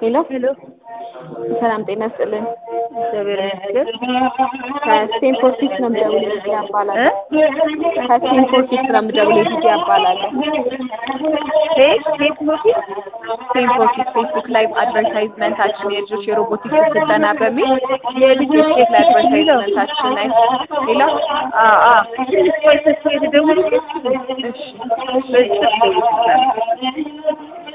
ሄሎ ሰላም ጤና ይስጥልን። እግዚአብሔር ይመስገን። ከስቴንፎርድ ኪድስ ነው የምደውለው። ዲጂ እባላለሁ። ከስቴንፎርድ ኪድስ ነው የምደውለው። ዲጂ እባላለሁ። ስቴንፎርድ ኪድስ ፌስቡክ ላይ አድቨርታይዝመንታችን የልጆች የሮቦቲክስ ስልጠና በሚል የልጆች ኬክ ላይ አድቨርታይዝመንታችን ላይ ሌላ ቆይ ተስፋ የተደወለ እሺ